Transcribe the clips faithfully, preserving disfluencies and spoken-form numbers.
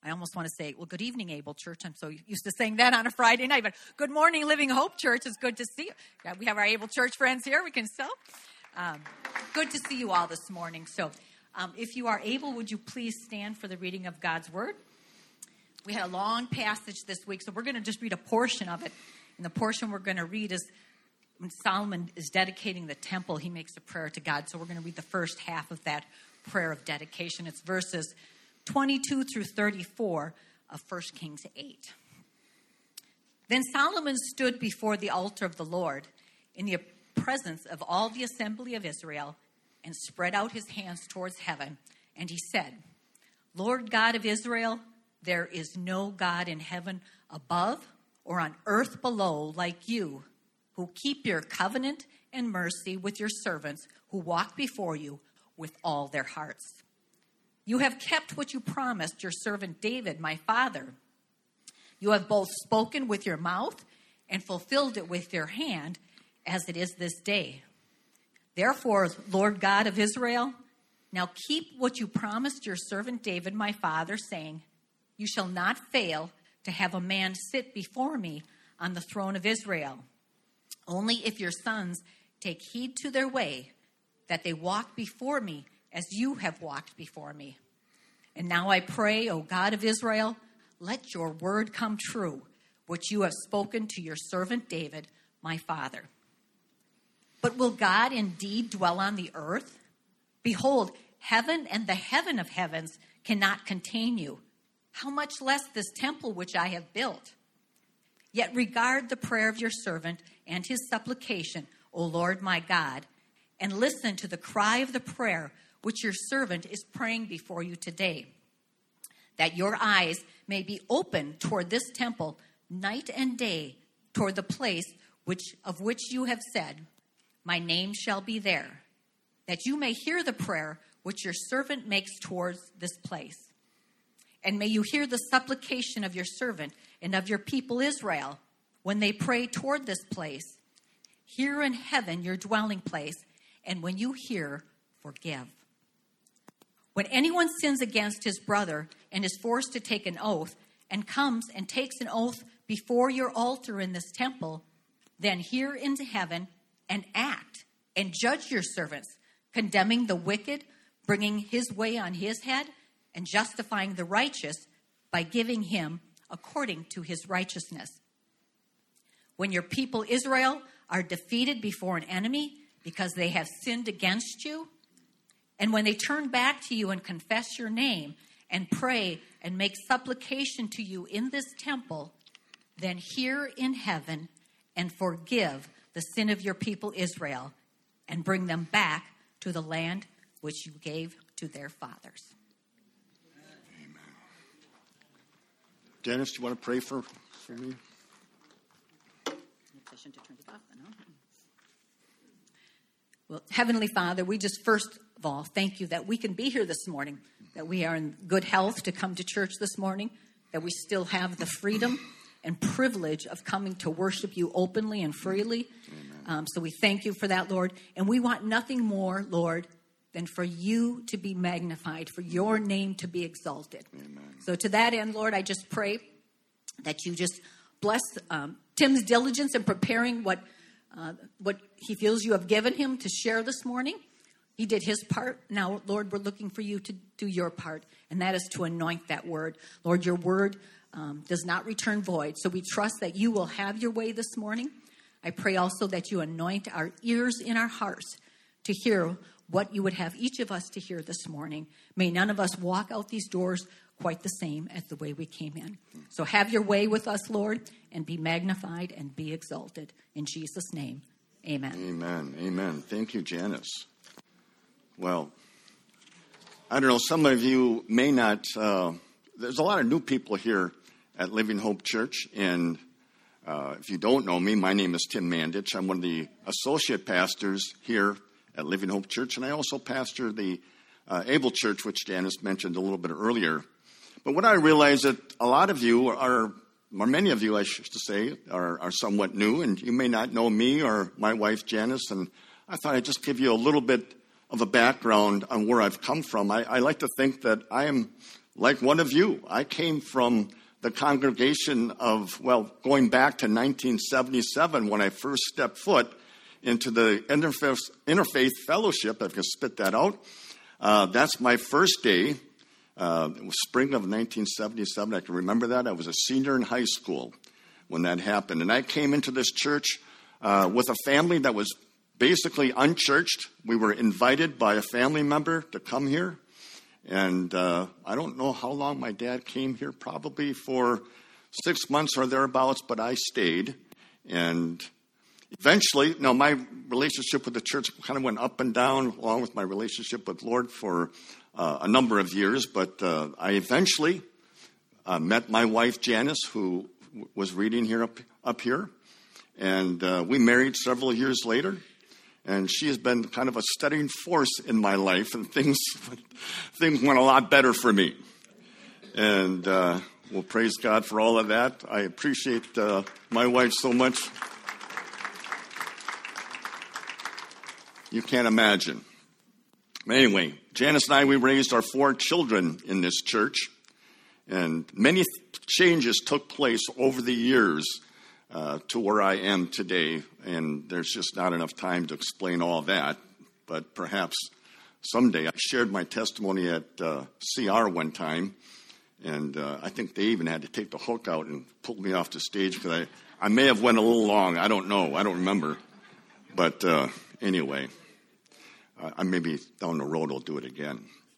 I almost want to say, well, good evening, Able Church. I'm so used to saying that on a Friday night. But good morning, Living Hope Church. It's good to see you. Yeah, we have our Able Church friends here. We can still. Um, good to see you all this morning. So um, if you are able, would you please stand for the reading of God's Word? We had a long passage this week, so we're going to just read a portion of it. And the portion we're going to read is when Solomon is dedicating the temple, he makes a prayer to God. So we're going to read the first half of that prayer of dedication. It's verses twenty-two through thirty-four of First Kings eight. Then Solomon stood before the altar of the Lord in the presence of all the assembly of Israel and spread out his hands towards heaven. And he said, Lord God of Israel, there is no God in heaven above or on earth below like you, who keep your covenant and mercy with your servants who walk before you with all their hearts. You have kept what you promised your servant David, my father. You have both spoken with your mouth and fulfilled it with your hand, as it is this day. Therefore, Lord God of Israel, now keep what you promised your servant David, my father, saying, you shall not fail to have a man sit before me on the throne of Israel. Only if your sons take heed to their way, that they walk before me as you have walked before me. And now I pray, O God of Israel, let your word come true, which you have spoken to your servant David, my father. But will God indeed dwell on the earth? Behold, heaven and the heaven of heavens cannot contain you. How much less this temple which I have built? Yet regard the prayer of your servant and his supplication, O Lord my God, and listen to the cry of the prayer which your servant is praying before you today, that your eyes may be open toward this temple night and day, toward the place which of which you have said, my name shall be there, that you may hear the prayer which your servant makes towards this place. And may you hear the supplication of your servant and of your people Israel when they pray toward this place. Hear in heaven your dwelling place, and when you hear, forgive. When anyone sins against his brother and is forced to take an oath, and comes and takes an oath before your altar in this temple, then hear into heaven and act and judge your servants, condemning the wicked, bringing his way on his head, and justifying the righteous by giving him according to his righteousness. When your people Israel are defeated before an enemy because they have sinned against you, and when they turn back to you and confess your name and pray and make supplication to you in this temple, then hear in heaven and forgive the sin of your people Israel and bring them back to the land which you gave to their fathers. Amen. Dennis, do you want to pray for, for me? Well, Heavenly Father, we just first of all thank you that we can be here this morning, that we are in good health to come to church this morning, that we still have the freedom and privilege of coming to worship you openly and freely. Um, so we thank you for that, Lord. And we want nothing more, Lord, than for you to be magnified, for your name to be exalted. Amen. So to that end, Lord, I just pray that you just bless um, Tim's diligence in preparing what uh, what he feels you have given him to share this morning. He did his part. Now, Lord, we're looking for you to do your part, and that is to anoint that word. Lord, your word um, does not return void, so we trust that you will have your way this morning. I pray also that you anoint our ears in our hearts to hear what you would have each of us to hear this morning. May none of us walk out these doors quite the same as the way we came in. So have your way with us, Lord, and be magnified and be exalted. In Jesus' name, amen. Amen. Amen. Thank you, Janice. Well, I don't know, some of you may not, uh, there's a lot of new people here at Living Hope Church, and uh, if you don't know me, my name is Tim Mandich. I'm one of the associate pastors here at Living Hope Church, and I also pastor the uh, Able Church, which Janice mentioned a little bit earlier. But what I realize that a lot of you are, or many of you, I should say, are, are somewhat new, and you may not know me or my wife, Janice, and I thought I'd just give you a little bit of a background on where I've come from. I, I like to think that I am like one of you. I came from the congregation of, well, going back to nineteen seventy-seven when I first stepped foot into the Interfaith, Interfaith Fellowship, if I can spit that out. Uh, that's my first day. Uh, it was spring of nineteen seventy-seven. I can remember that. I was a senior in high school when that happened. And I came into this church uh, with a family that was basically unchurched. We were invited by a family member to come here. And uh, I don't know how long my dad came here, probably for six months or thereabouts, but I stayed. And eventually, now my relationship with the church kind of went up and down, along with my relationship with Lord for uh, a number of years. But uh, I eventually uh, met my wife, Janice, who w- was reading here up, up here. And uh, we married several years later. And she has been kind of a steadying force in my life, and things things went a lot better for me. And uh, we'll praise God for all of that. I appreciate uh, my wife so much. You can't imagine. Anyway, Janice and I, we raised our four children in this church. And many changes took place over the years Uh, to where I am today, and there's just not enough time to explain all that, but perhaps someday. I shared my testimony at uh, C R one time, and uh, I think they even had to take the hook out and pull me off the stage because I, I may have went a little long. I don't know. I don't remember. But uh, anyway, uh, maybe down the road I'll do it again.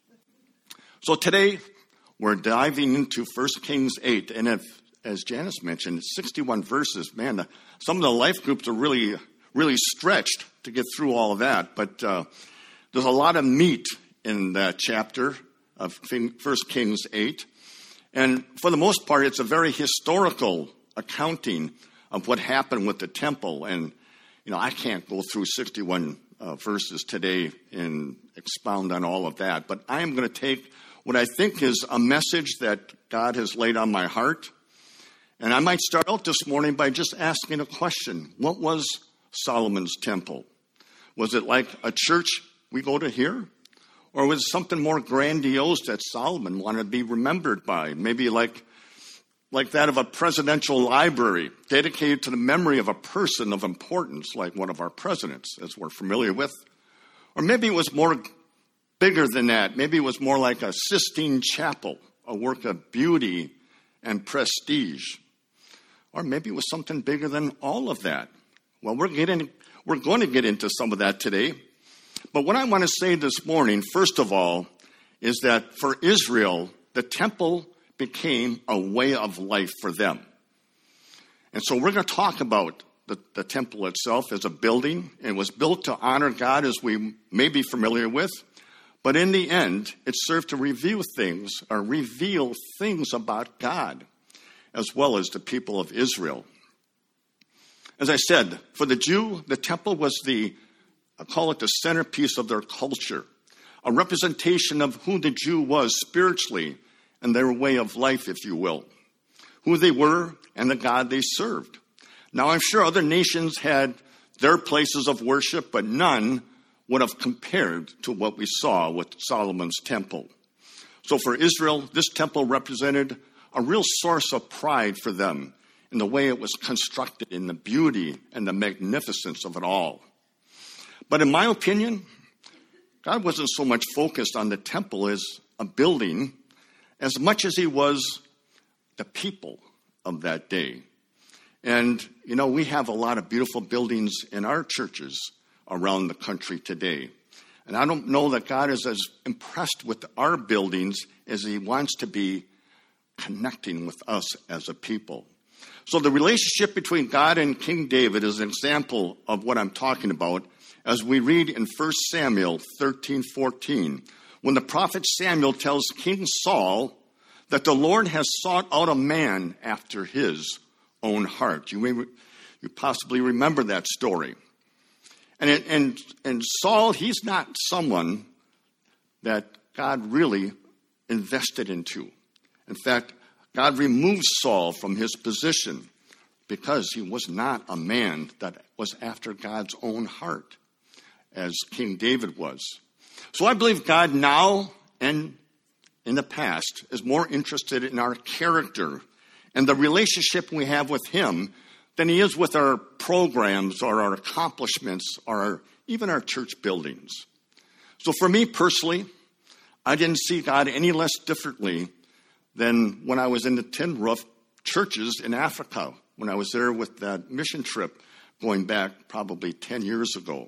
So today we're diving into First Kings eight, and if as Janice mentioned, sixty-one verses. Man, the, some of the life groups are really, really stretched to get through all of that. But uh, there's a lot of meat in that chapter of First Kings eight. And for the most part, it's a very historical accounting of what happened with the temple. And, you know, I can't go through sixty-one uh, verses today and expound on all of that. But I am going to take what I think is a message that God has laid on my heart. And I might start out this morning by just asking a question. What was Solomon's temple? Was it like a church we go to here? Or was it something more grandiose that Solomon wanted to be remembered by? Maybe like, like that of a presidential library dedicated to the memory of a person of importance, like one of our presidents, as we're familiar with. Or maybe it was more bigger than that. Maybe it was more like a Sistine Chapel, a work of beauty and prestige. Or maybe it was something bigger than all of that. Well, we're getting, we're going to get into some of that today. But what I want to say this morning, first of all, is that for Israel, the temple became a way of life for them. And so we're going to talk about the, the temple itself as a building. It was built to honor God, as we may be familiar with. But in the end, it served to reveal things, or reveal things about God, as well as the people of Israel. As I said, for the Jew, the temple was the, I call it the centerpiece of their culture, a representation of who the Jew was spiritually and their way of life, if you will, who they were and the God they served. Now, I'm sure other nations had their places of worship, but none would have compared to what we saw with Solomon's temple. So for Israel, this temple represented a real source of pride for them in the way it was constructed, in the beauty and the magnificence of it all. But in my opinion, God wasn't so much focused on the temple as a building as much as he was the people of that day. And, you know, we have a lot of beautiful buildings in our churches around the country today. And I don't know that God is as impressed with our buildings as he wants to be connecting with us as a people. So the relationship between God and King David is an example of what I'm talking about as we read in First Samuel thirteen fourteen, when the prophet Samuel tells King Saul that the Lord has sought out a man after his own heart. You may you possibly remember that story. And, it, and, and Saul, he's not someone that God really invested into. In fact, God removed Saul from his position because he was not a man that was after God's own heart, as King David was. So I believe God now and in the past is more interested in our character and the relationship we have with him than he is with our programs or our accomplishments or our, even our church buildings. So for me personally, I didn't see God any less differently than when I was in the tin roof churches in Africa, when I was there with that mission trip going back probably ten years ago.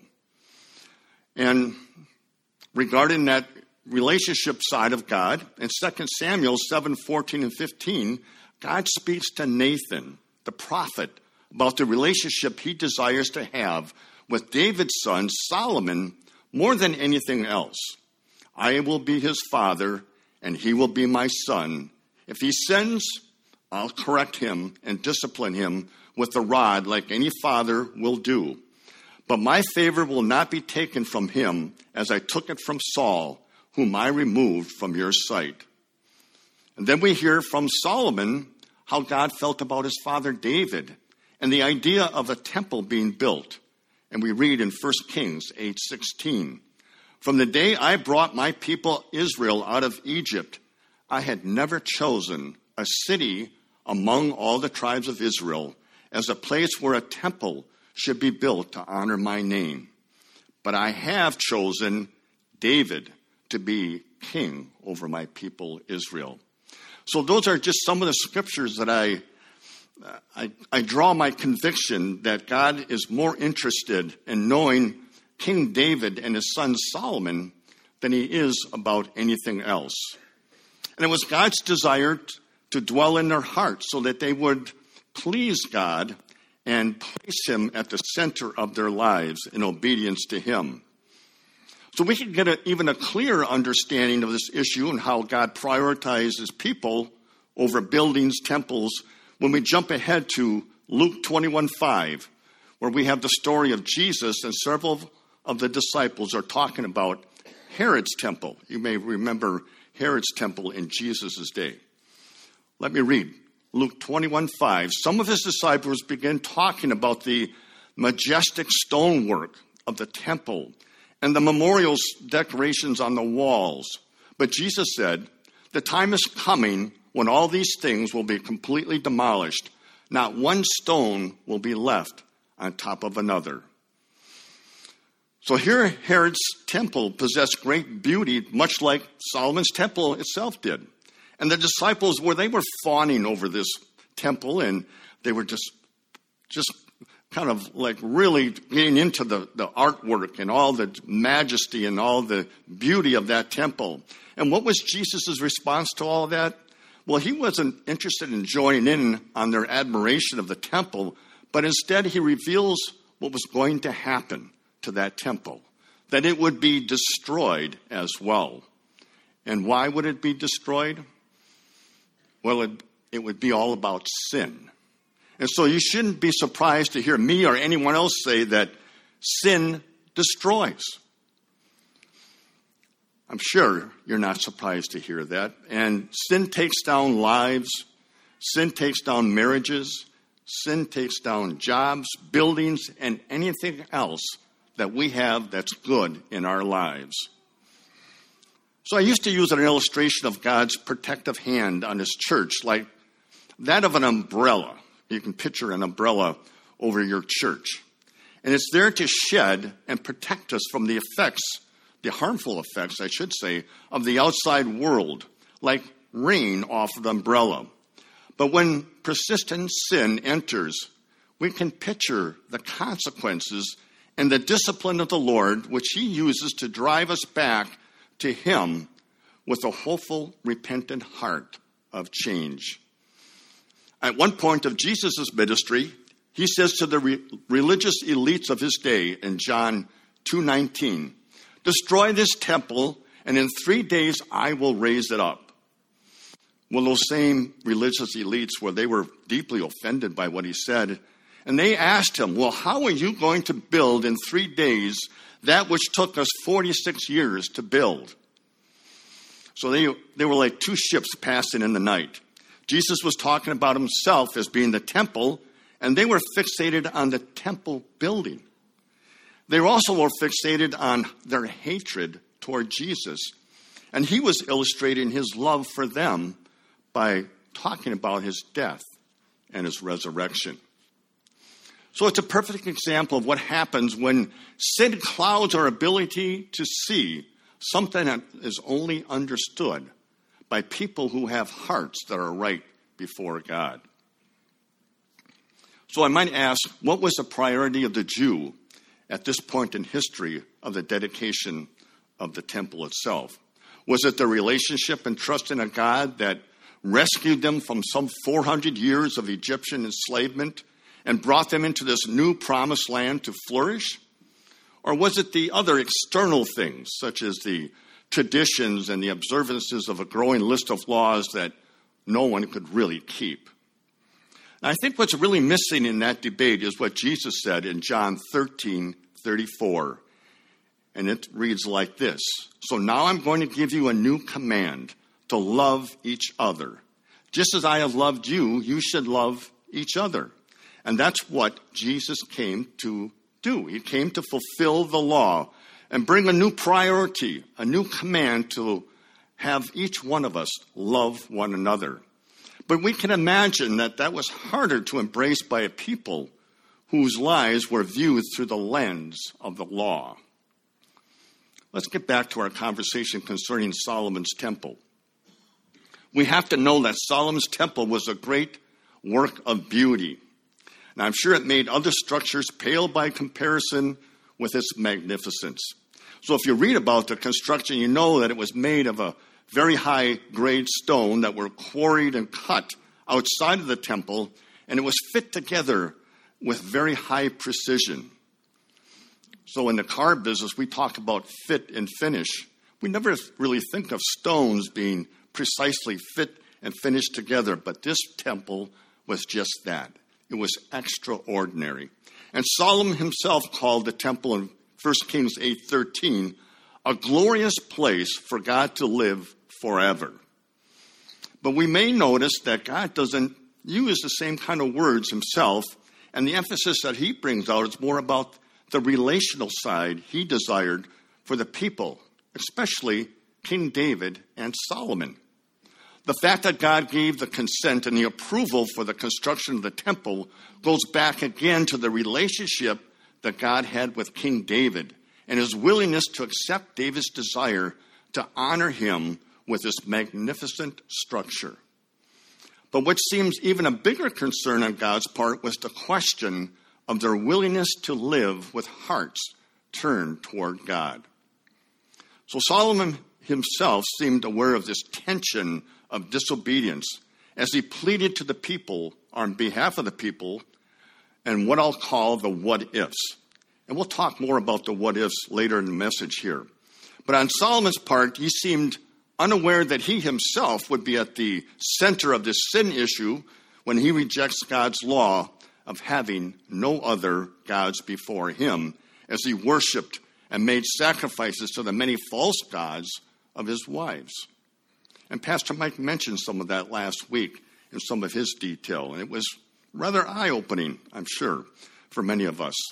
And regarding that relationship side of God, in Second Samuel seven, fourteen and fifteen, God speaks to Nathan, the prophet, about the relationship he desires to have with David's son, Solomon, more than anything else. I will be his father, and he will be my son. If he sins, I'll correct him and discipline him with the rod like any father will do. But my favor will not be taken from him as I took it from Saul, whom I removed from your sight. And then we hear from Solomon how God felt about his father David and the idea of a temple being built. And we read in First Kings eight sixteen, from the day I brought my people Israel out of Egypt, I had never chosen a city among all the tribes of Israel as a place where a temple should be built to honor my name. But I have chosen David to be king over my people Israel. So those are just some of the scriptures that I, I, I draw my conviction that God is more interested in knowing King David and his son Solomon than he is about anything else. And it was God's desire to dwell in their hearts so that they would please God and place him at the center of their lives in obedience to him. So we can get a, even a clearer understanding of this issue and how God prioritizes people over buildings, temples, when we jump ahead to Luke twenty-one five, where we have the story of Jesus and several of the disciples are talking about Herod's temple. You may remember Herod's temple in Jesus' day. Let me read Luke twenty-one five. Some of his disciples began talking about the majestic stonework of the temple and the memorial decorations on the walls. But Jesus said, the time is coming when all these things will be completely demolished. Not one stone will be left on top of another. So here Herod's temple possessed great beauty, much like Solomon's temple itself did. And the disciples, where they were fawning over this temple, and they were just, just kind of like really getting into the, the artwork and all the majesty and all the beauty of that temple. And what was Jesus' response to all of that? Well, he wasn't interested in joining in on their admiration of the temple, but instead he reveals what was going to happen to that temple, that it would be destroyed as well. And why would it be destroyed? Well, it, it would be all about sin. And so you shouldn't be surprised to hear me or anyone else say that sin destroys. I'm sure you're not surprised to hear that. And sin takes down lives. Sin takes down marriages. Sin takes down jobs, buildings, and anything else that we have that's good in our lives. So I used to use an illustration of God's protective hand on his church, like that of an umbrella. You can picture an umbrella over your church. And it's there to shed and protect us from the effects, the harmful effects, I should say, of the outside world, like rain off of the umbrella. But when persistent sin enters, we can picture the consequences and the discipline of the Lord, which he uses to drive us back to him with a hopeful, repentant heart of change. At one point of Jesus' ministry, he says to the re- religious elites of his day in John two nineteen, destroy this temple, and in three days I will raise it up. Well, those same religious elites, where they were deeply offended by what he said, and they asked him, well, how are you going to build in three days that which took us forty-six years to build? So they, they were like two ships passing in the night. Jesus was talking about himself as being the temple, and they were fixated on the temple building. They also were fixated on their hatred toward Jesus. And he was illustrating his love for them by talking about his death and his resurrection. So it's a perfect example of what happens when sin clouds our ability to see something that is only understood by people who have hearts that are right before God. So I might ask, what was the priority of the Jew at this point in history of the dedication of the temple itself? Was it the relationship and trust in a God that rescued them from some four hundred years of Egyptian enslavement and brought them into this new promised land to flourish? Or was it the other external things, such as the traditions and the observances of a growing list of laws that no one could really keep? And I think what's really missing in that debate is what Jesus said in John thirteen thirty-four. And it reads like this: "So now I'm going to give you a new command, to love each other. Just as I have loved you, you should love each other." And that's what Jesus came to do. He came to fulfill the law and bring a new priority, a new command to have each one of us love one another. But we can imagine that that was harder to embrace by a people whose lives were viewed through the lens of the law. Let's get back to our conversation concerning Solomon's temple. We have to know that Solomon's temple was a great work of beauty. And I'm sure it made other structures pale by comparison with its magnificence. So if you read about the construction, you know that it was made of a very high-grade stone that were quarried and cut outside of the temple, and it was fit together with very high precision. So in the car business, we talk about fit and finish. We never really think of stones being precisely fit and finished together, but this temple was just that. It was extraordinary. And Solomon himself called the temple in First Kings eight thirteen a glorious place for God to live forever. But we may notice that God doesn't use the same kind of words himself, and the emphasis that he brings out is more about the relational side he desired for the people, especially King David and Solomon. The fact that God gave the consent and the approval for the construction of the temple goes back again to the relationship that God had with King David and his willingness to accept David's desire to honor him with this magnificent structure. But what seems even a bigger concern on God's part was the question of their willingness to live with hearts turned toward God. So Solomon himself seemed aware of this tension of disobedience as he pleaded to the people on behalf of the people and what I'll call the what-ifs. And we'll talk more about the what-ifs later in the message here. But on Solomon's part, he seemed unaware that he himself would be at the center of this sin issue when he rejects God's law of having no other gods before him, as he worshiped and made sacrifices to the many false gods of his wives. And Pastor Mike mentioned some of that last week in some of his detail, and it was rather eye-opening, I'm sure, for many of us.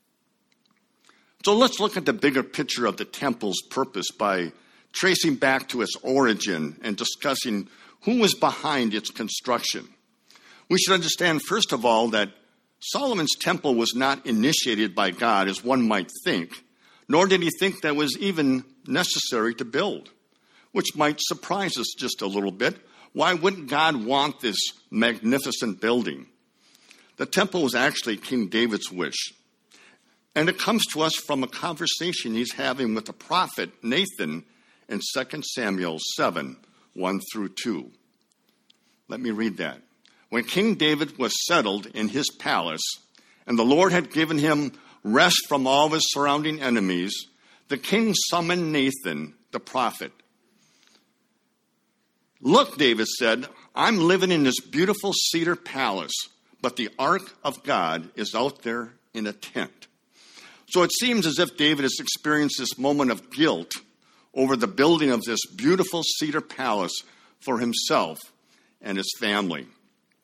So let's look at the bigger picture of the temple's purpose by tracing back to its origin and discussing who was behind its construction. We should understand, first of all, that Solomon's temple was not initiated by God, as one might think, nor did he think that was even necessary to build, which might surprise us just a little bit. Why wouldn't God want this magnificent building? The temple was actually King David's wish. And it comes to us from a conversation he's having with the prophet Nathan in Second Samuel seven, one through two. Let me read that. When King David was settled in his palace, and the Lord had given him rest from all of his surrounding enemies, the king summoned Nathan, the prophet. "Look," David said, "I'm living in this beautiful cedar palace, but the ark of God is out there in a tent." So it seems as if David has experienced this moment of guilt over the building of this beautiful cedar palace for himself and his family.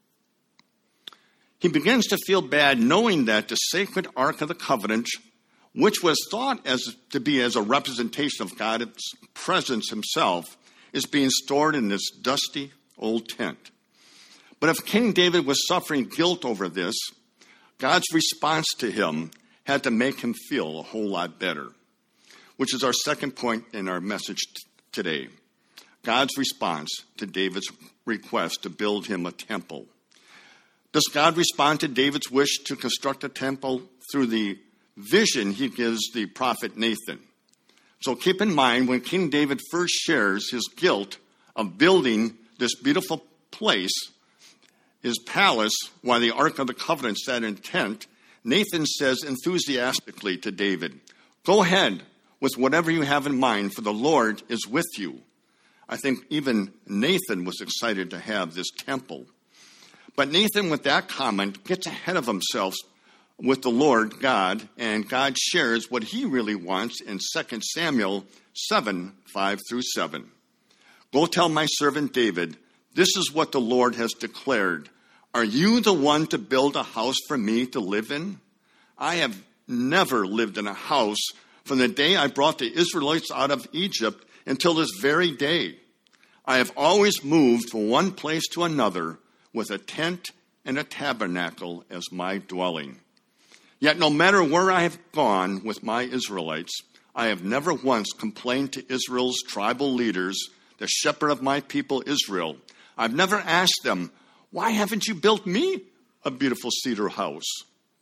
He begins to feel bad knowing that the sacred Ark of the Covenant which was thought as to be as a representation of God's presence himself, is being stored in this dusty old tent. But if King David was suffering guilt over this, God's response to him had to make him feel a whole lot better, which is our second point in our message t- today. God's response to David's request to build him a temple. Does God respond to David's wish to construct a temple through the vision he gives the prophet Nathan? So keep in mind, when King David first shares his guilt of building this beautiful place, his palace, while the Ark of the Covenant sat in tent, Nathan says enthusiastically to David, "Go ahead with whatever you have in mind, for the Lord is with you." I think even Nathan was excited to have this temple. But Nathan, with that comment, gets ahead of himself with the Lord God, and God shares what he really wants in Second Samuel seven, five through seven. "Go tell my servant David, this is what the Lord has declared. Are you the one to build a house for me to live in? I have never lived in a house from the day I brought the Israelites out of Egypt until this very day. I have always moved from one place to another with a tent and a tabernacle as my dwelling. Yet no matter where I have gone with my Israelites, I have never once complained to Israel's tribal leaders, the shepherd of my people Israel. I've never asked them, 'Why haven't you built me a beautiful cedar house?'"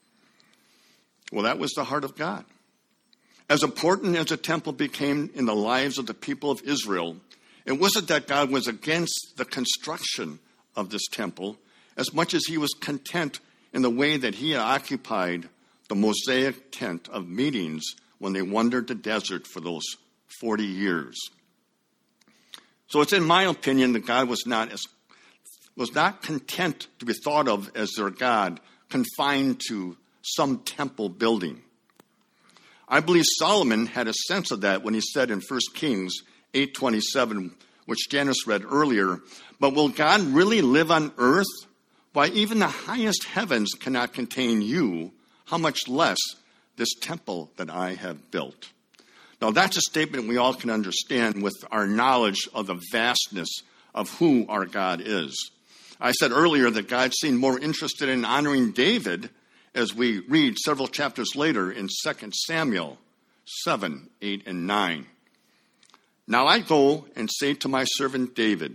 Well, that was the heart of God. As important as the temple became in the lives of the people of Israel, it wasn't that God was against the construction of this temple as much as he was content in the way that he had occupied the Mosaic tent of meetings when they wandered the desert for those forty years. So it's in my opinion that God was not as was not content to be thought of as their God, confined to some temple building. I believe Solomon had a sense of that when he said in First Kings eight twenty-seven, which Janice read earlier, "But will God really live on earth? Why, even the highest heavens cannot contain you, how much less this temple that I have built." Now, that's a statement we all can understand with our knowledge of the vastness of who our God is. I said earlier that God seemed more interested in honoring David as we read several chapters later in Second Samuel seven, eight, and nine. "Now I go and say to my servant David,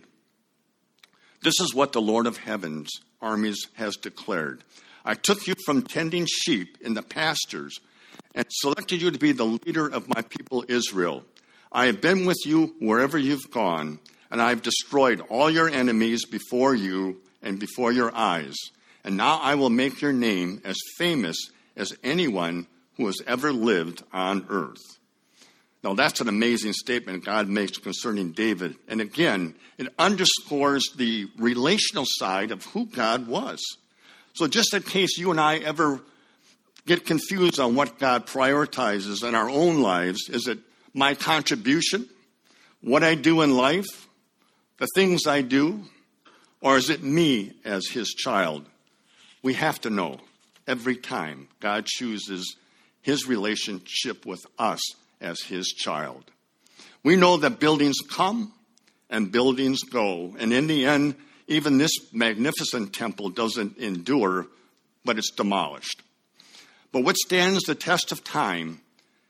this is what the Lord of heaven's armies has declared. I took you from tending sheep in the pastures and selected you to be the leader of my people Israel. I have been with you wherever you've gone, and I have destroyed all your enemies before you and before your eyes. And now I will make your name as famous as anyone who has ever lived on earth." Now, that's an amazing statement God makes concerning David. And again, it underscores the relational side of who God was. So just in case you and I ever get confused on what God prioritizes in our own lives, is it my contribution, what I do in life, the things I do, or is it me as his child? We have to know every time God chooses his relationship with us as his child. We know that buildings come and buildings go. And in the end, even this magnificent temple doesn't endure, but it's demolished. But what stands the test of time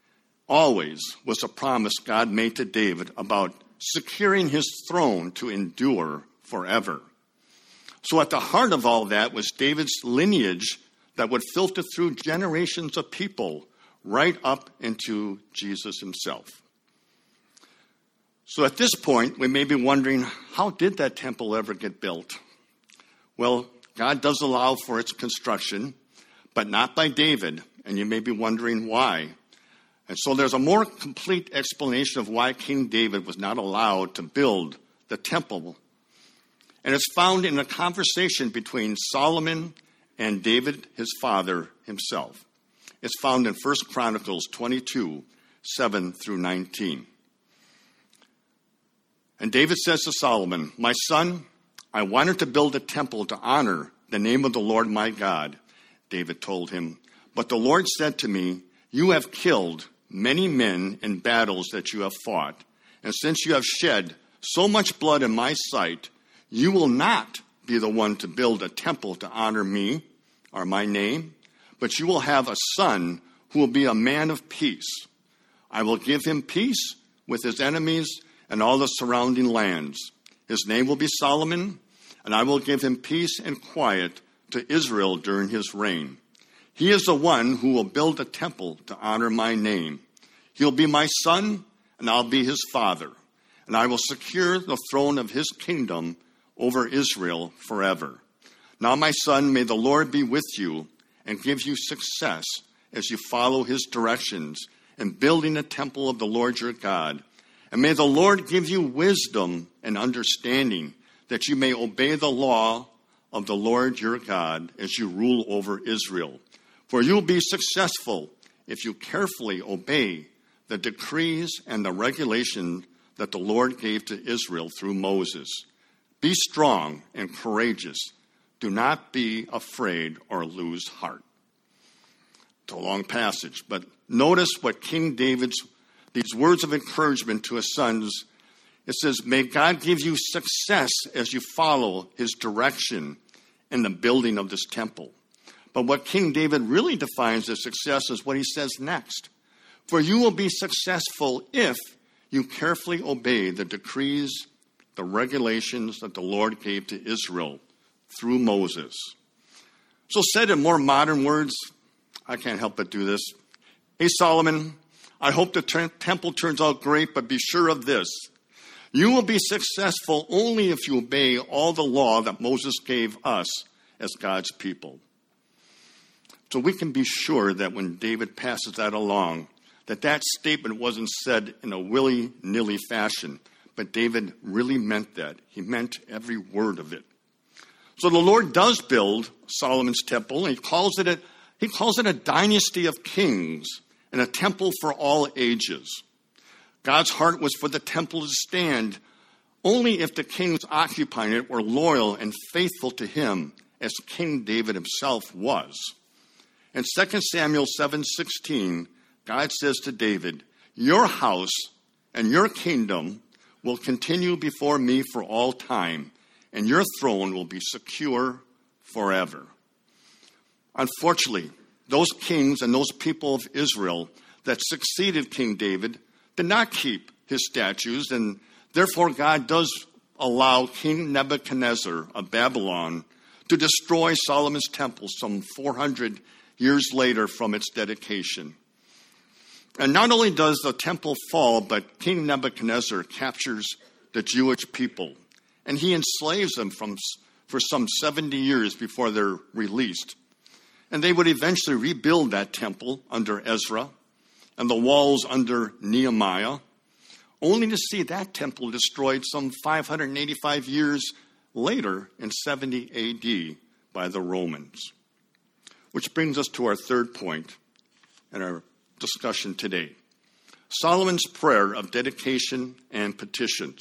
always was a promise God made to David about securing his throne to endure forever. So at the heart of all that was David's lineage that would filter through generations of people right up into Jesus himself. So at this point, we may be wondering, how did that temple ever get built? Well, God does allow for its construction, but not by David, and you may be wondering why. And so there's a more complete explanation of why King David was not allowed to build the temple. And it's found in a conversation between Solomon and David, his father, himself. It's found in First Chronicles twenty-two, seven through nineteen. And David says to Solomon, "My son, I wanted to build a temple to honor the name of the Lord my God," David told him. "But the Lord said to me, You have killed many men in battles that you have fought, and since you have shed so much blood in my sight, you will not be the one to build a temple to honor me or my name, but you will have a son who will be a man of peace. I will give him peace with his enemies and all the surrounding lands. His name will be Solomon, and I will give him peace and quiet to Israel during his reign. He is the one who will build a temple to honor my name. He'll be my son, and I'll be his father, and I will secure the throne of his kingdom over Israel forever. Now, my son, may the Lord be with you and give you success as you follow his directions in building the temple of the Lord your God. And may the Lord give you wisdom and understanding that you may obey the law of the Lord your God as you rule over Israel. For you will be successful if you carefully obey the decrees and the regulations that the Lord gave to Israel through Moses. Be strong and courageous. Do not be afraid or lose heart. It's a long passage, but notice what King David's, these words of encouragement to his sons. It says, may God give you success as you follow his direction in the building of this temple. But what King David really defines as success is what he says next. For you will be successful if you carefully obey the decrees, the regulations that the Lord gave to Israel through Moses. So said in more modern words, I can't help but do this. Hey, Solomon, I hope the t- temple turns out great, but be sure of this. You will be successful only if you obey all the law that Moses gave us as God's people. So we can be sure that when David passes that along, that that statement wasn't said in a willy-nilly fashion, but David really meant that. He meant every word of it. So the Lord does build Solomon's temple, and he calls it a, he calls it a dynasty of kings and a temple for all ages. God's heart was for the temple to stand only if the kings occupying it were loyal and faithful to him, as King David himself was. In Second Samuel seven sixteen, God says to David, your house and your kingdom will continue before me for all time, and your throne will be secure forever. Unfortunately, those kings and those people of Israel that succeeded King David did not keep his statutes, and therefore God does allow King Nebuchadnezzar of Babylon to destroy Solomon's temple some four hundred years later from its dedication. And not only does the temple fall, but King Nebuchadnezzar captures the Jewish people, and he enslaves them from, for some seventy years before they're released. And they would eventually rebuild that temple under Ezra and the walls under Nehemiah, only to see that temple destroyed some five hundred eighty-five years later in seventy A D by the Romans. Which brings us to our third point in our discussion today. Solomon's prayer of dedication and petitions.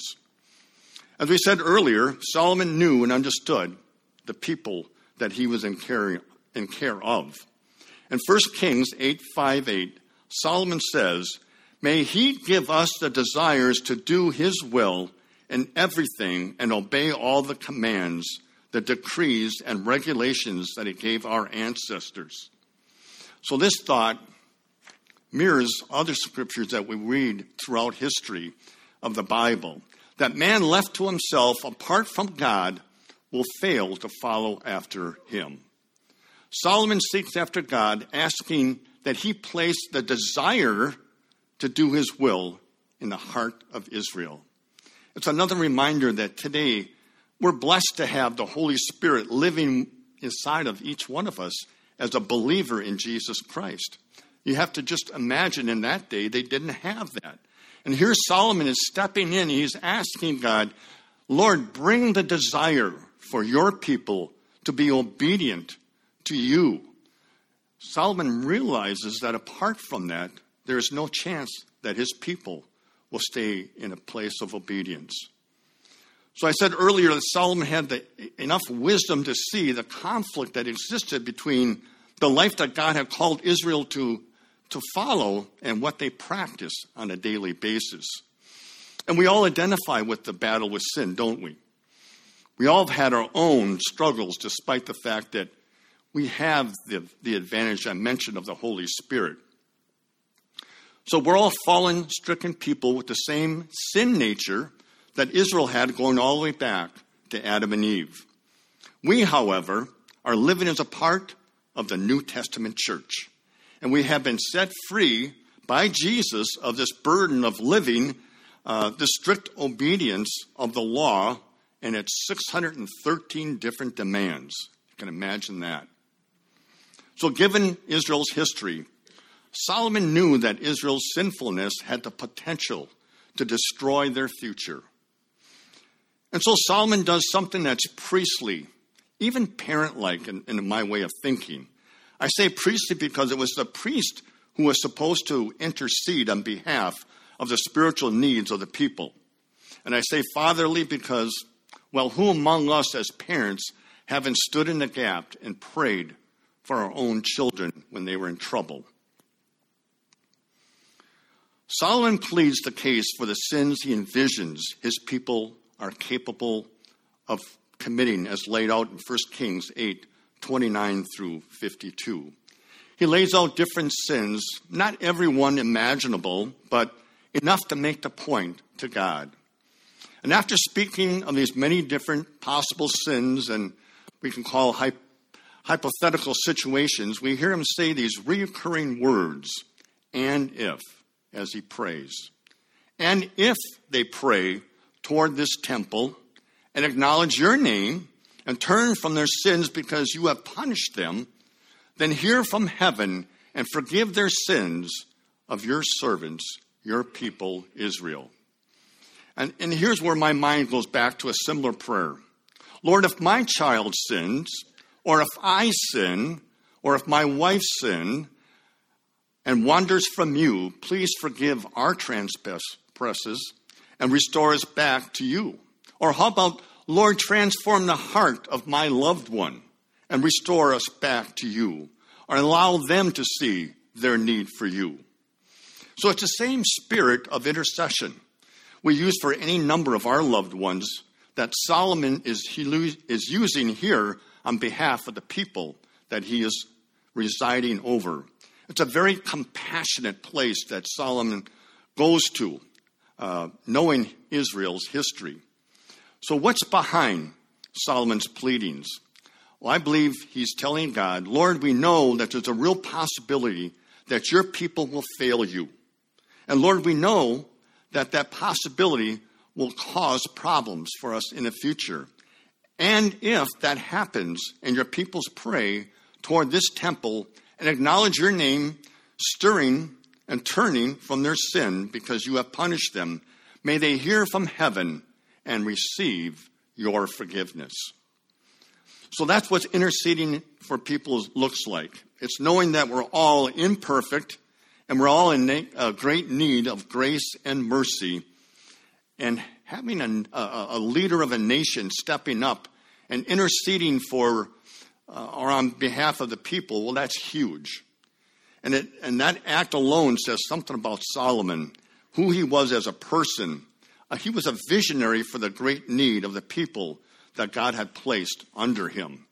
As we said earlier, Solomon knew and understood the people that he was in care, in care of. In First Kings eight five eight, Solomon says, may he give us the desires to do his will in everything and obey all the commands, the decrees and regulations that he gave our ancestors. So this thought mirrors other scriptures that we read throughout history of the Bible, that man left to himself apart from God will fail to follow after him. Solomon seeks after God, asking that he place the desire to do his will in the heart of Israel. It's another reminder that today we're blessed to have the Holy Spirit living inside of each one of us as a believer in Jesus Christ. You have to just imagine in that day they didn't have that. And here Solomon is stepping in. He's asking God, Lord, bring the desire for your people to be obedient to you. Solomon realizes that apart from that, there is no chance that his people will stay in a place of obedience. So I said earlier that Solomon had the, enough wisdom to see the conflict that existed between the life that God had called Israel to, to follow and what they practice on a daily basis. And we all identify with the battle with sin, don't we? We all have had our own struggles, despite the fact that we have the, the advantage I mentioned of the Holy Spirit. So we're all fallen, stricken people with the same sin nature that Israel had going all the way back to Adam and Eve. We, however, are living as a part of the New Testament church. And we have been set free by Jesus of this burden of living uh, the strict obedience of the law and its six hundred thirteen different demands. You can imagine that. So given Israel's history, Solomon knew that Israel's sinfulness had the potential to destroy their future. And so Solomon does something that's priestly, even parent-like in, in my way of thinking. I say priestly because it was the priest who was supposed to intercede on behalf of the spiritual needs of the people. And I say fatherly because, well, who among us as parents haven't stood in the gap and prayed for our own children when they were in trouble? Solomon pleads the case for the sins he envisions his people are capable of committing as laid out in First Kings eight, twenty-nine through fifty-two. He lays out different sins, not every one imaginable, but enough to make the point to God. And after speaking of these many different possible sins, and we can call hy- hypothetical situations, we hear him say these recurring words, and if, as he prays. And if they pray toward this temple and acknowledge your name and turn from their sins because you have punished them, then hear from heaven and forgive their sins of your servants, your people, Israel. And, and here's where my mind goes back to a similar prayer. Lord, if my child sins, or if I sin, or if my wife sin, and wanders from you, please forgive our transgressions and restore us back to you. Or how about, Lord, transform the heart of my loved one and restore us back to you, or allow them to see their need for you. So it's the same spirit of intercession we use for any number of our loved ones that Solomon is, he, is using here on behalf of the people that he is residing over. It's a very compassionate place that Solomon goes to, uh, knowing Israel's history. So what's behind Solomon's pleadings? Well, I believe he's telling God, Lord, we know that there's a real possibility that your people will fail you. And Lord, we know that that possibility will cause problems for us in the future. And if that happens and your peoples pray toward this temple and acknowledge your name, stirring and turning from their sin because you have punished them, may they hear from heaven and receive your forgiveness. So that's what interceding for people looks like. It's knowing that we're all imperfect and we're all in a great need of grace and mercy, and having a, a, a leader of a nation stepping up and interceding for uh, or on behalf of the people, well, that's huge. And it, and that act alone says something about Solomon, who he was as a person. Uh, he was a visionary for the great need of the people that God had placed under him.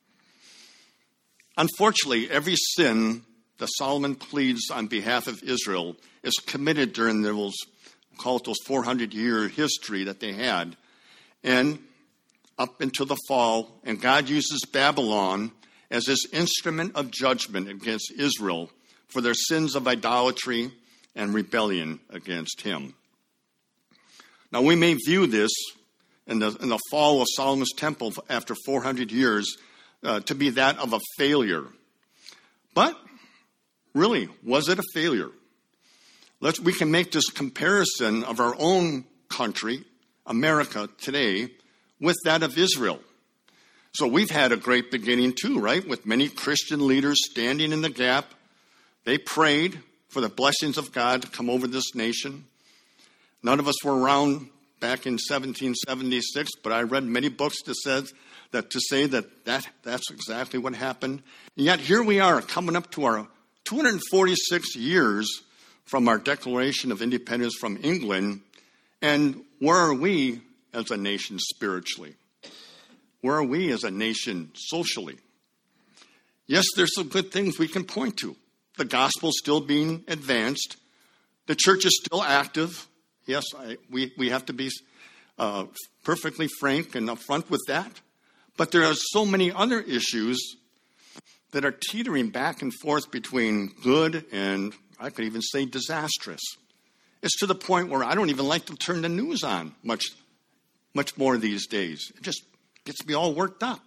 Unfortunately, every sin that Solomon pleads on behalf of Israel is committed during those, call it those four hundred year history that they had. And up until the fall, and God uses Babylon as this instrument of judgment against Israel for their sins of idolatry and rebellion against him. Now, we may view this in the, in the fall of Solomon's temple after four hundred years uh, to be that of a failure. But really, was it a failure? Let's, we can make this comparison of our own country, America, today, with that of Israel. So we've had a great beginning too, right? With many Christian leaders standing in the gap. They prayed for the blessings of God to come over this nation. None of us were around back in seventeen seventy-six, but I read many books that said that to say that, that that's exactly what happened. And yet here we are coming up to our two hundred forty-six years from our Declaration of Independence from England, and where are we as a nation spiritually? Where are we as a nation socially? Yes, there's some good things we can point to. The gospel's still being advanced. The church is still active. Yes, I, we, we have to be uh, perfectly frank and upfront with that. But there are so many other issues that are teetering back and forth between good and, I could even say, disastrous. It's to the point where I don't even like to turn the news on much, much more these days. It just gets me all worked up.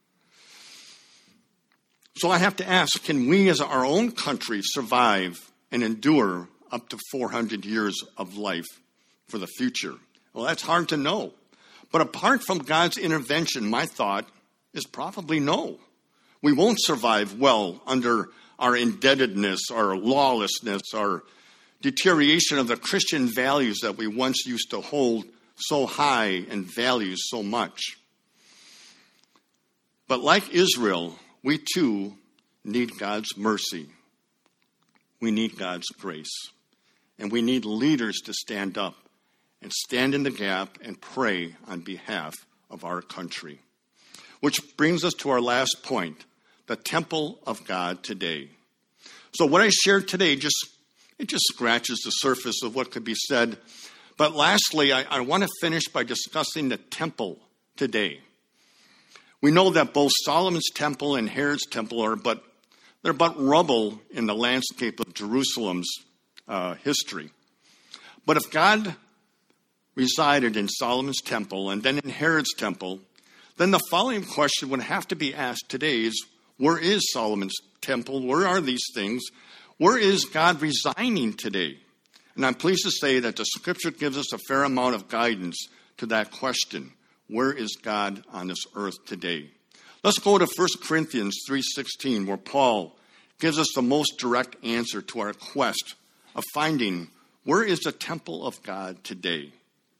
So I have to ask, can we as our own country survive and endure up to four hundred years of life for the future? Well, that's hard to know. But apart from God's intervention, my thought is probably no. We won't survive well under our indebtedness, our lawlessness, our deterioration of the Christian values that we once used to hold so high and value so much. But like Israel, we too need God's mercy. We need God's grace. And we need leaders to stand up and stand in the gap and pray on behalf of our country. Which brings us to our last point, the temple of God today. So what I shared today, just it just scratches the surface of what could be said. But lastly, I, I want to finish by discussing the temple today. We know that both Solomon's temple and Herod's temple are but they're but rubble in the landscape of Jerusalem's uh, history. But if God resided in Solomon's temple and then in Herod's temple, then the following question would have to be asked today is, where is Solomon's temple? Where are these things? Where is God residing today? And I'm pleased to say that the scripture gives us a fair amount of guidance to that question. Where is God on this earth today? Let's go to First Corinthians three sixteen, where Paul gives us the most direct answer to our quest of finding where is the temple of God today.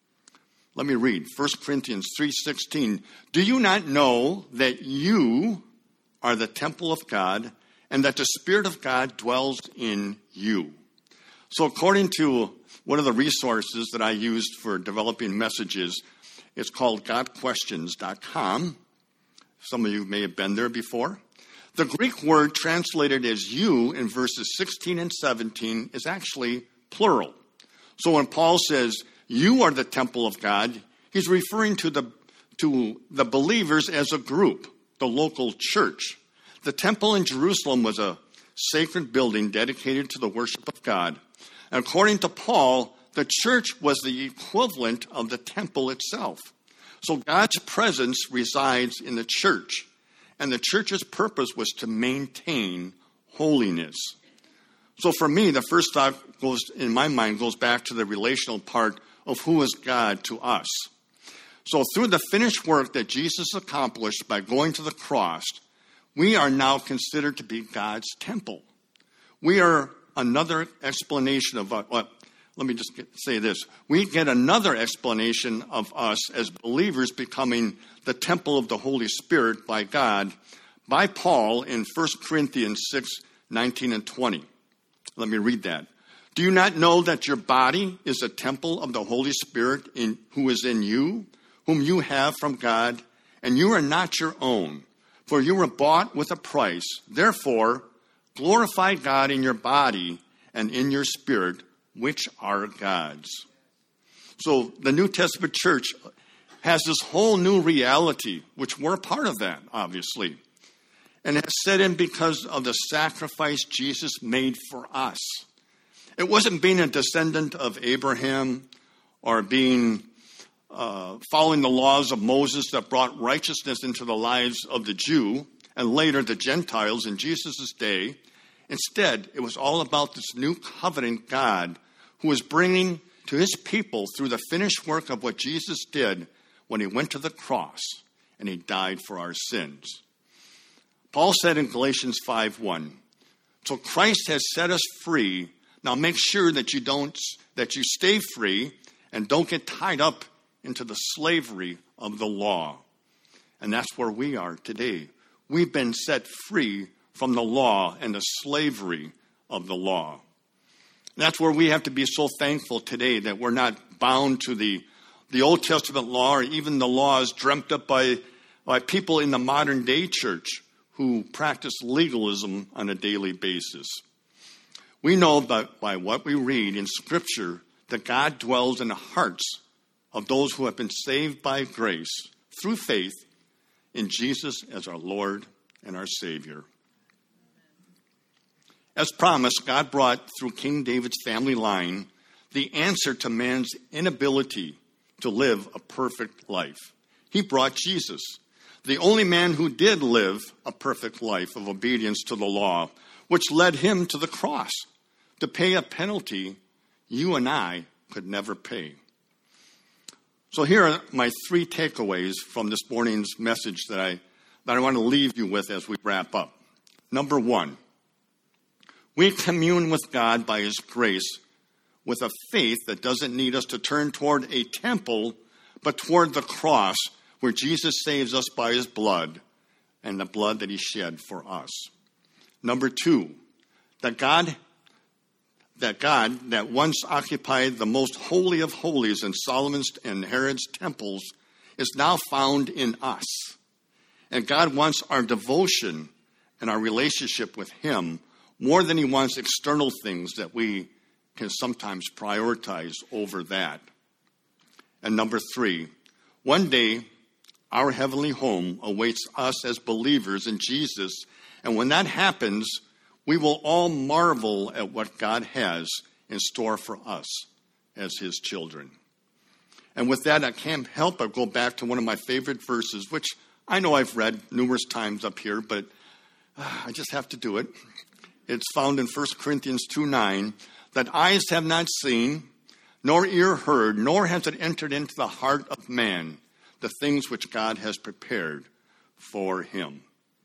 Let me read First Corinthians three sixteen. Do you not know that you are the temple of God and that the Spirit of God dwells in you? So according to one of the resources that I used for developing messages, it's called god questions dot com. Some of you may have been there before. The Greek word translated as you in verses sixteen and seventeen is actually plural. So when Paul says, you are the temple of God, he's referring to the, to the believers as a group, the local church. The temple in Jerusalem was a sacred building dedicated to the worship of God. And according to Paul, the church was the equivalent of the temple itself. So God's presence resides in the church, and the church's purpose was to maintain holiness. So for me, the first thought goes in my mind goes back to the relational part of who is God to us. So through the finished work that Jesus accomplished by going to the cross, we are now considered to be God's temple. We are another explanation of what. Uh, Let me just get, say this. We get another explanation of us as believers becoming the temple of the Holy Spirit by God, by Paul in First Corinthians six, nineteen and twenty. Let me read that. Do you not know that your body is a temple of the Holy Spirit in, who is in you, whom you have from God, and you are not your own, for you were bought with a price. Therefore, glorify God in your body and in your spirit, which are God's. So the New Testament church has this whole new reality, which we're part of that, obviously. And has set in because of the sacrifice Jesus made for us. It wasn't being a descendant of Abraham or being uh, following the laws of Moses that brought righteousness into the lives of the Jew and later the Gentiles in Jesus' day. Instead, it was all about this new covenant God who was bringing to his people through the finished work of what Jesus did when he went to the cross and he died for our sins. Paul said in Galatians five one, so Christ has set us free. Now make sure that you don't, that you stay free and don't get tied up into the slavery of the law. And that's where we are today. We've been set free from the law and the slavery of the law. That's where we have to be so thankful today that we're not bound to the, the Old Testament law or even the laws dreamt up by, by people in the modern day church who practice legalism on a daily basis. We know that by what we read in Scripture that God dwells in the hearts of those who have been saved by grace through faith in Jesus as our Lord and our Savior. As promised, God brought through King David's family line the answer to man's inability to live a perfect life. He brought Jesus, the only man who did live a perfect life of obedience to the law, which led him to the cross to pay a penalty you and I could never pay. So here are my three takeaways from this morning's message that I, that I want to leave you with as we wrap up. Number one, we commune with God by His grace with a faith that doesn't need us to turn toward a temple, but toward the cross where Jesus saves us by His blood and the blood that He shed for us. Number two, that God, that God that once occupied the most holy of holies in Solomon's and Herod's temples is now found in us. And God wants our devotion and our relationship with Him more than He wants external things that we can sometimes prioritize over that. And number three, one day our heavenly home awaits us as believers in Jesus. And when that happens, we will all marvel at what God has in store for us as His children. And with that, I can't help but go back to one of my favorite verses, which I know I've read numerous times up here, but uh, I just have to do it. It's found in First Corinthians two nine, that eyes have not seen, nor ear heard, nor has it entered into the heart of man, the things which God has prepared for him.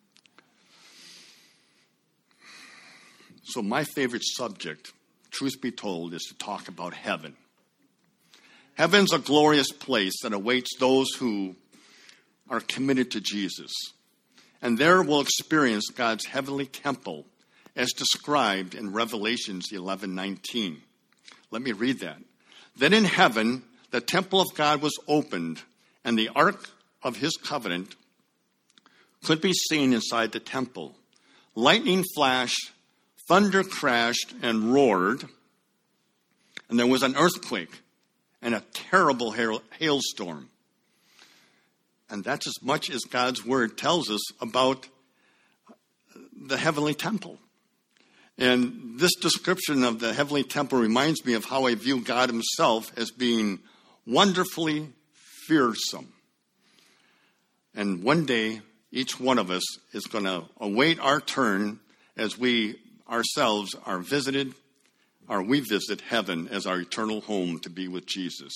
So my favorite subject, truth be told, is to talk about heaven. Heaven's a glorious place that awaits those who are committed to Jesus. And there we'll experience God's heavenly temple as described in Revelations eleven nineteen. Let me read that. Then in heaven, the temple of God was opened, and the ark of His covenant could be seen inside the temple. Lightning flashed, thunder crashed and roared, and there was an earthquake and a terrible hail- hailstorm. And that's as much as God's word tells us about the heavenly temple. And this description of the heavenly temple reminds me of how I view God Himself as being wonderfully fearsome. And one day, each one of us is going to await our turn as we ourselves are visited, or we visit heaven as our eternal home to be with Jesus.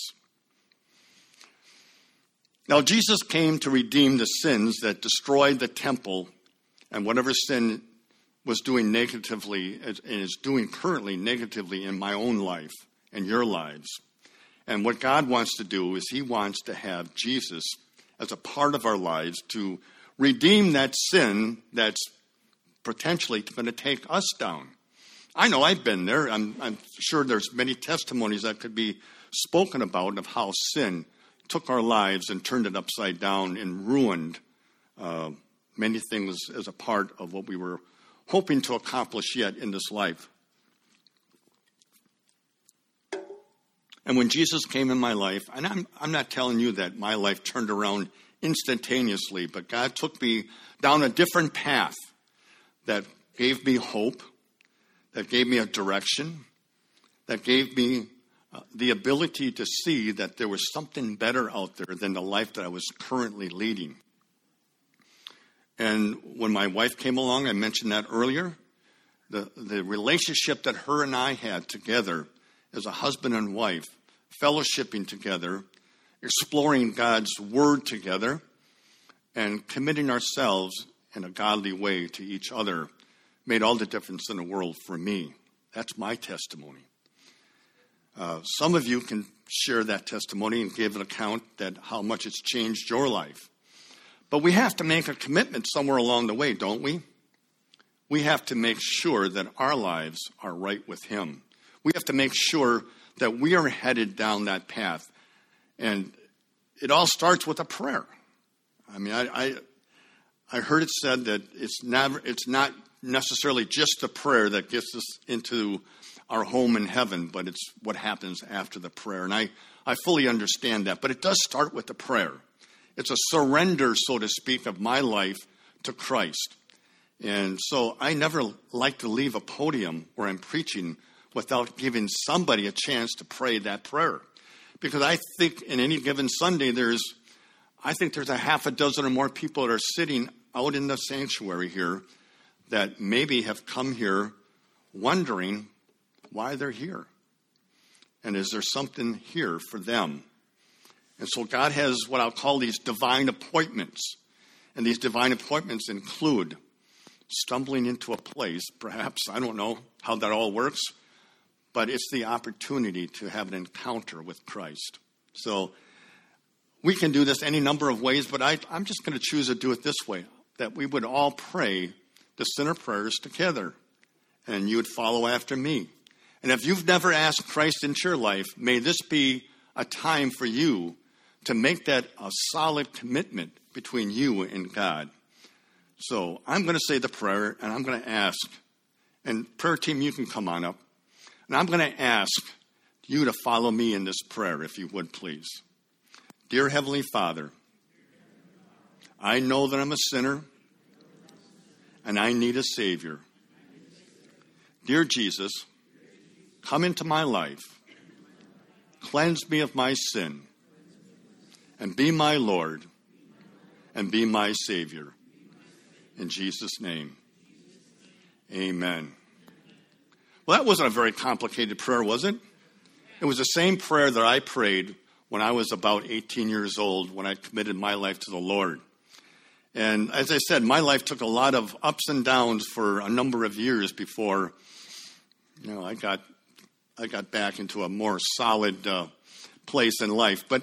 Now, Jesus came to redeem the sins that destroyed the temple and whatever sin was doing negatively and is doing currently negatively in my own life and your lives. And what God wants to do is He wants to have Jesus as a part of our lives to redeem that sin that's potentially going to take us down. I know I've been there. I'm, I'm sure there's many testimonies that could be spoken about of how sin took our lives and turned it upside down and ruined uh, many things as a part of what we were hoping to accomplish yet in this life. And when Jesus came in my life, and I'm, I'm not telling you that my life turned around instantaneously, but God took me down a different path that gave me hope, that gave me a direction, that gave me uh, the ability to see that there was something better out there than the life that I was currently leading. And when my wife came along, I mentioned that earlier, the, the relationship that her and I had together as a husband and wife, fellowshipping together, exploring God's word together, and committing ourselves in a godly way to each other made all the difference in the world for me. That's my testimony. Uh, some of you can share that testimony and give an account that how much it's changed your life. But we have to make a commitment somewhere along the way, don't we? we have to make sure that our lives are right with him. We have to make sure that we are headed down that path. And it all starts with a prayer. I mean, I I, I heard it said that it's never it's not necessarily just the prayer that gets us into our home in heaven, but it's what happens after the prayer. And I, I fully understand that. But it does start with the prayer. It's a surrender, so to speak, of my life to Christ. And so I never like to leave a podium where I'm preaching without giving somebody a chance to pray that prayer. Because I think in any given Sunday, there's, I think there's a half a dozen or more people that are sitting out in the sanctuary here that maybe have come here wondering why they're here. And is there something here for them? And so God has what I'll call these divine appointments. And these divine appointments include stumbling into a place, perhaps, I don't know how that all works, but it's the opportunity to have an encounter with Christ. So we can do this any number of ways, but I, I'm just going to choose to do it this way, that we would all pray the sinner prayers together, and you would follow after me. And if you've never asked Christ into your life, may this be a time for you to make that a solid commitment between you and God. So I'm going to say the prayer, and I'm going to ask, and prayer team, you can come on up. And I'm going to ask you to follow me in this prayer, if you would, please. Dear Heavenly Father, I know that I'm a sinner, and I need a Savior. Dear Jesus, come into my life, cleanse me of my sin, and be my Lord, and be my Savior. In Jesus' name, amen. Well, that wasn't a very complicated prayer, was it? It was the same prayer that I prayed when I was about eighteen years old, when I committed my life to the Lord. And as I said, my life took a lot of ups and downs for a number of years before, you know, I got I got back into a more solid uh, place in life. But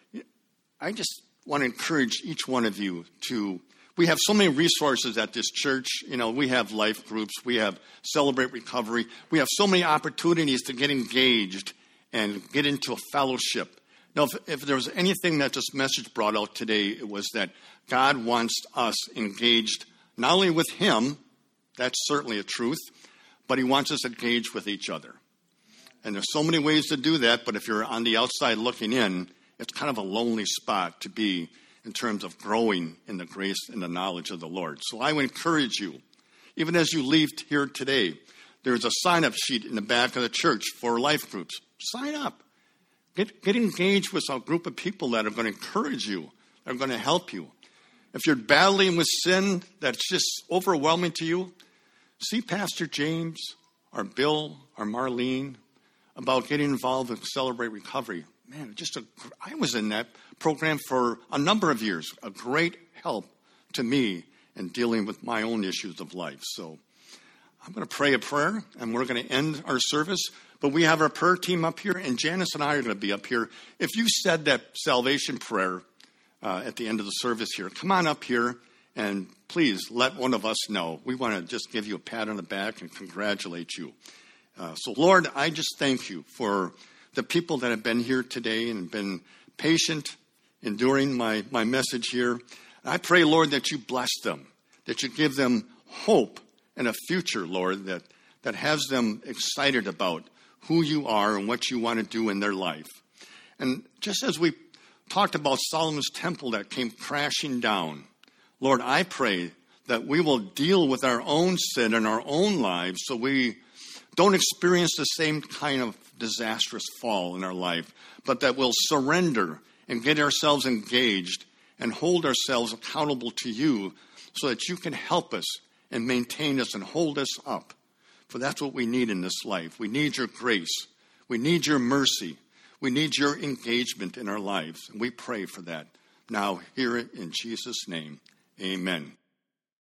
I just want to encourage each one of you to, we have so many resources at this church. You know, we have life groups, we have Celebrate Recovery. We have so many opportunities to get engaged and get into a fellowship. Now, if, if there was anything that this message brought out today, it was that God wants us engaged not only with him, that's certainly a truth, but he wants us engaged with each other. And there's so many ways to do that, but if you're on the outside looking in, it's kind of a lonely spot to be in terms of growing in the grace and the knowledge of the Lord. So I would encourage you, even as you leave here today, there's a sign-up sheet in the back of the church for life groups. Sign up. Get, get engaged with a group of people that are going to encourage you, that are going to help you. If you're battling with sin that's just overwhelming to you, see Pastor James or Bill or Marlene about getting involved with Celebrate Recovery. Man, just a, I was in that program for a number of years. A great help to me in dealing with my own issues of life. So I'm going to pray a prayer, and we're going to end our service. But we have our prayer team up here, and Janice and I are going to be up here. If you said that salvation prayer uh, at the end of the service here, come on up here, and please let one of us know. We want to just give you a pat on the back and congratulate you. Uh, so, Lord, I just thank you for the people that have been here today and been patient, enduring my, my message here. I pray, Lord, that you bless them, that you give them hope and a future, Lord, that, that has them excited about who you are and what you want to do in their life. And just as we talked about Solomon's temple that came crashing down, Lord, I pray that we will deal with our own sin in our own lives so we don't experience the same kind of disastrous fall in our life, but that we'll surrender and get ourselves engaged and hold ourselves accountable to you so that you can help us and maintain us and hold us up. For that's what we need in this life. We need your grace. We need your mercy. We need your engagement in our lives. And we pray for that. Now, hear it in Jesus' name. Amen.